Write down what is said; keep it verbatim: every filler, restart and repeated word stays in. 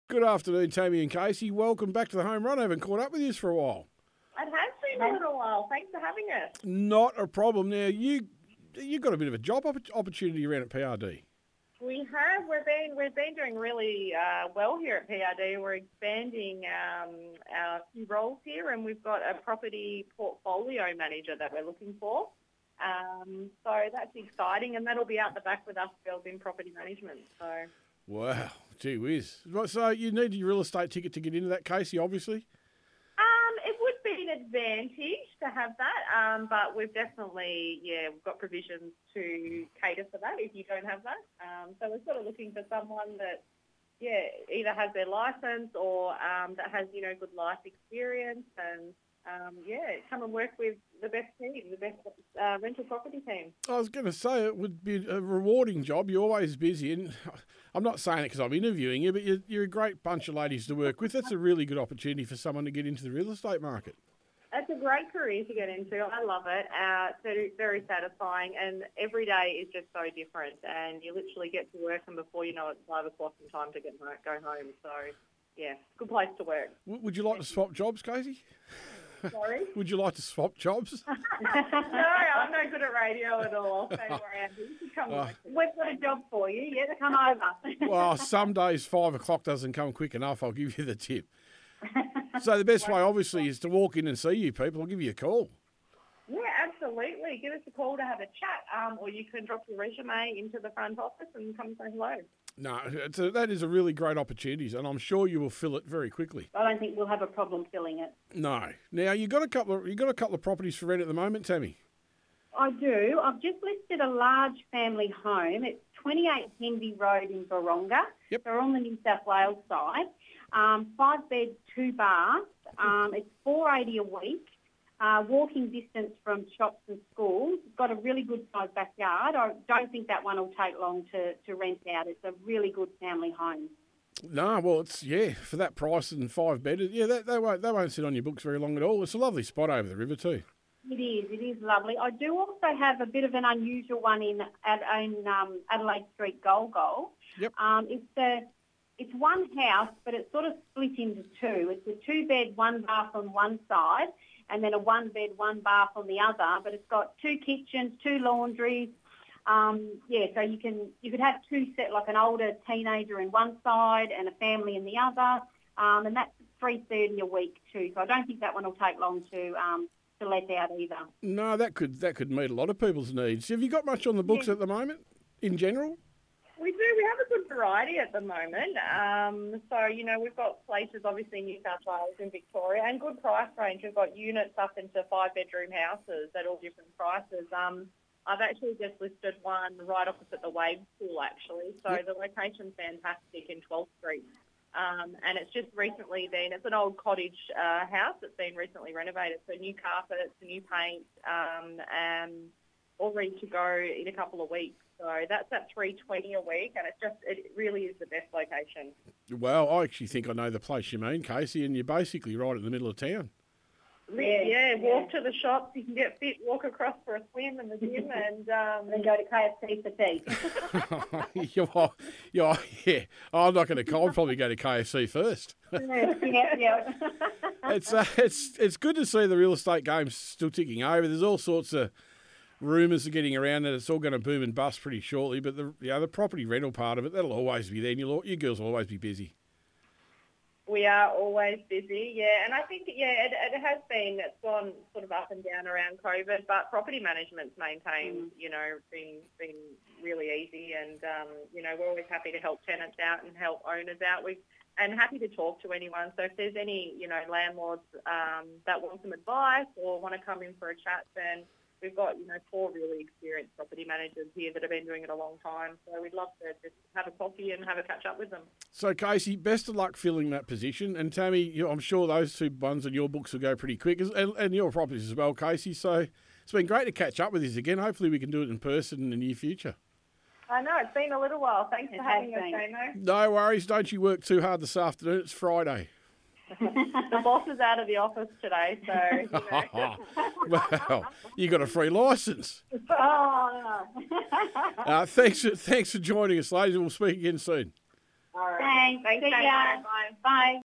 Good afternoon, Tammy and Casey. Welcome back to the Home Run. I haven't caught up with you for a while. It has been a little while. Thanks for having us. Not a problem. Now, you you got a bit of a job opp- opportunity around at P R D. We have. We've been we've been doing really uh, well here at P R D. We're expanding um, our few roles here, and we've got a property portfolio manager that we're looking for. Um, so that's exciting, and that'll be out the back with us building property management. So. Wow, gee whiz. So you need your real estate ticket to get into that, Casey, obviously? Um, it would be an advantage to have that, um, but we've definitely, yeah, we've got provisions to cater for that if you don't have that. Um, so we're sort of looking for someone that, yeah, either has their licence or um, that has, you know, good life experience and, um, yeah, come and work with the best team, the best uh, rental property team. I was going to say it would be a rewarding job. You're always busy, and I'm not saying it because I'm interviewing you, but you're, you're a great bunch of ladies to work with. That's a really good opportunity for someone to get into the real estate market. It's a great career to get into. I love it. Uh, it's very, very satisfying, and every day is just so different. And you literally get to work, and before you know it, it's five o'clock and time to get home, go home. So, yeah, good place to work. W- would you like to swap jobs, Casey? Sorry? Would you like to swap jobs? No, I'm no good at radio at all. Don't worry, Andy. You can come Oh. work. We've got a job for you. Yeah, to come over. Well, some days five o'clock doesn't come quick enough. I'll give you the tip. So the best way, obviously, is to walk in and see you people. I'll give you a call. Yeah, absolutely. Give us a call to have a chat, um, or you can drop your resume into the front office and come say hello. No, it's a, that is a really great opportunity, and I'm sure you will fill it very quickly. I don't think we'll have a problem filling it. No. Now you got a couple of you got a couple of properties for rent at the moment, Tammy. I do. I've just listed a large family home. It's twenty-eight Hendy Road in Baronga. Yep. They're on the New South Wales side. Um, five beds, two baths. Um, it's four eighty a week. Uh, walking distance from shops and schools. It's got a really good sized backyard. I don't think that one will take long to, to rent out. It's a really good family home. No, well, it's yeah for that price and five bedded. Yeah, that, they won't they won't sit on your books very long at all. It's a lovely spot over the river too. It is. It is lovely. I do also have a bit of an unusual one in at in um, Adelaide Street, Golgol. Yep. Um, it's a it's one house, but it's sort of split into two. It's a two bed, one bath on one side, and then a one bed, one bath on the other. But it's got two kitchens, two laundries. Um, yeah, so you can you could have two set like an older teenager in one side and a family in the other, um, and that's three thirty a week too. So I don't think that one will take long to um, to let out either. No, that could that could meet a lot of people's needs. Have you got much on the books Yeah. at the moment, in general? We do. We have a good variety at the moment. Um, so, you know, we've got places, obviously, in New South Wales and Victoria, and good price range. We've got units up into five-bedroom houses at all different prices. Um, I've actually just listed one right opposite the Wave Pool, actually. So Yep. the location's fantastic in twelfth Street. Um, and it's just recently been, it's an old cottage uh, house that's been recently renovated. So new carpets, new paint, um, and all ready to go in a couple of weeks. So that's at three twenty a week, and it's just it really is the best location. Well, I actually think I know the place you mean, Casey, and you're basically right in the middle of town. Yeah, Yeah, walk yeah. to the shops, you can get fit, walk across for a swim in the gym, and um, And then go to K F C for tea. you're, you're, yeah, I'm not going to. I'll probably go to K F C first. yeah, yeah. It's uh, it's it's good to see the real estate game's still ticking over. There's all sorts of rumours are getting around that it's all going to boom and bust pretty shortly, but the you know, the property rental part of it, that'll always be there, and you'll, you girls will always be busy. we are always busy, yeah. And I think, yeah, it, it has been, it's gone sort of up and down around COVID, but property management's maintained, Mm. you know, been, been really easy. And, um, you know, we're always happy to help tenants out and help owners out. We've, and happy to talk to anyone. So if there's any, you know, landlords um, that want some advice or want to come in for a chat, then we've got, you know, four really experienced property managers here that have been doing it a long time. So we'd love to just have a coffee and have a catch up with them. So, Casey, best of luck filling that position. And Tammy, you, I'm sure those two ones in your books will go pretty quick, as- and, and your properties as well, Casey. So it's been great to catch up with you again. Hopefully we can do it in person in the near future. I know, it's been a little while. Thanks It for has having us, been. Damo. No worries. Don't you work too hard this afternoon. It's Friday. The boss is out of the office today, so, you know. Well, you got a free licence. Oh, Uh, thanks, for, thanks for joining us, ladies. We'll speak again soon. All right. Thanks. Thanks, See Kate. ya. Bye. Bye.